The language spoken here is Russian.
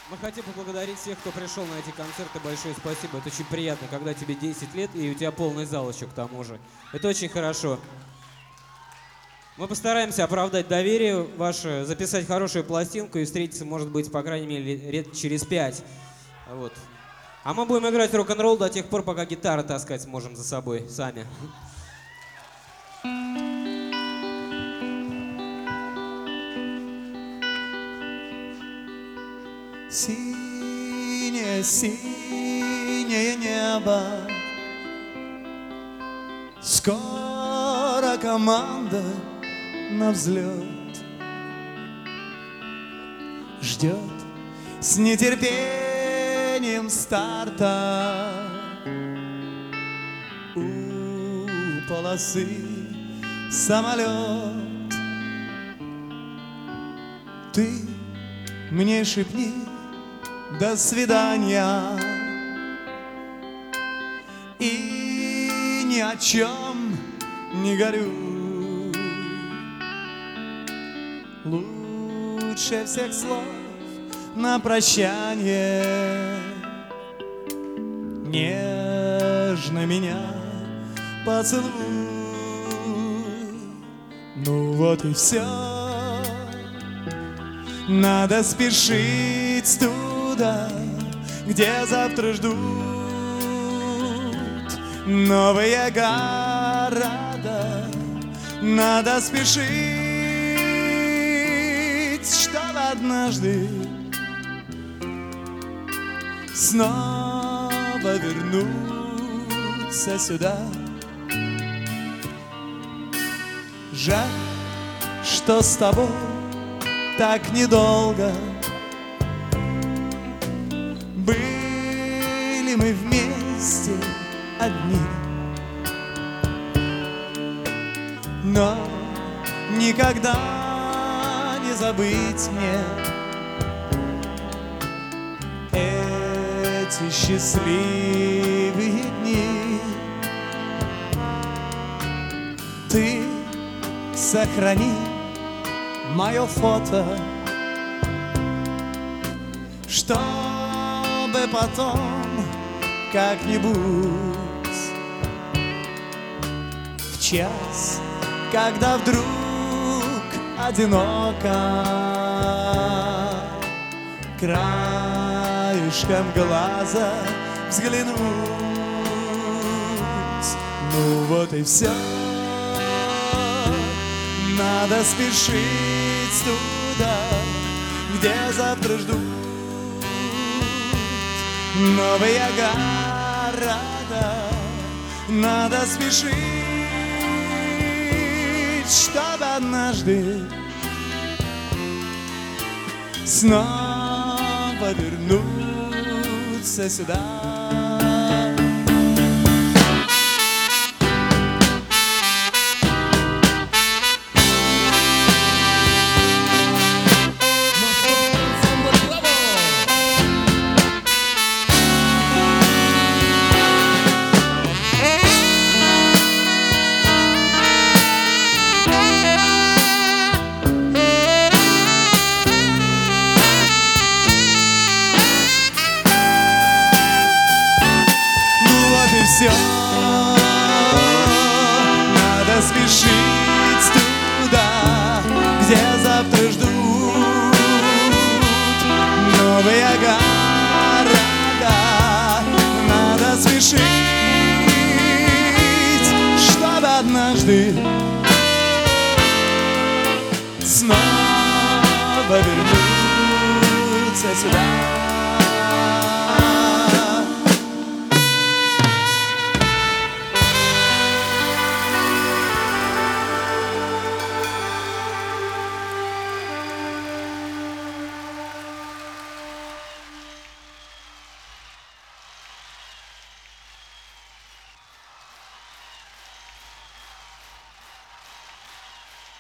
Мы хотим поблагодарить всех, кто пришел на эти концерты. Большое спасибо. Это очень приятно, когда тебе 10 лет и у тебя полный зал еще к тому же. Это очень хорошо. Мы постараемся оправдать доверие ваше, записать хорошую пластинку и встретиться, может быть, по крайней мере, лет через 5. Вот. А мы будем играть рок-н-ролл до тех пор, пока гитары таскать сможем за собой сами. Синее, синее небо, скоро команда на взлет ждет с нетерпением старта. У полосы самолет. Ты мне шепни до свидания и ни о чем не горюй. Лучше всех слов на прощание нежно меня поцелуй. Ну вот и все. Надо спешить туда, где завтра ждут новые города. Надо спешить, чтобы однажды снова вернуться сюда. Жаль, что с тобой так недолго были мы вместе одни, но никогда не забыть мне эти счастливые дни. Ты сохрани мое фото, чтобы потом как-нибудь в час, когда вдруг одиноко, краешком глаза взглянуть. Ну вот и все. Надо спешить туда, где завтра ждут новые города. Надо спешить, чтобы однажды снова вернуться сюда. Все, надо спешить туда, где завтра ждут новые города. Надо спешить, чтобы однажды снова вернуться сюда.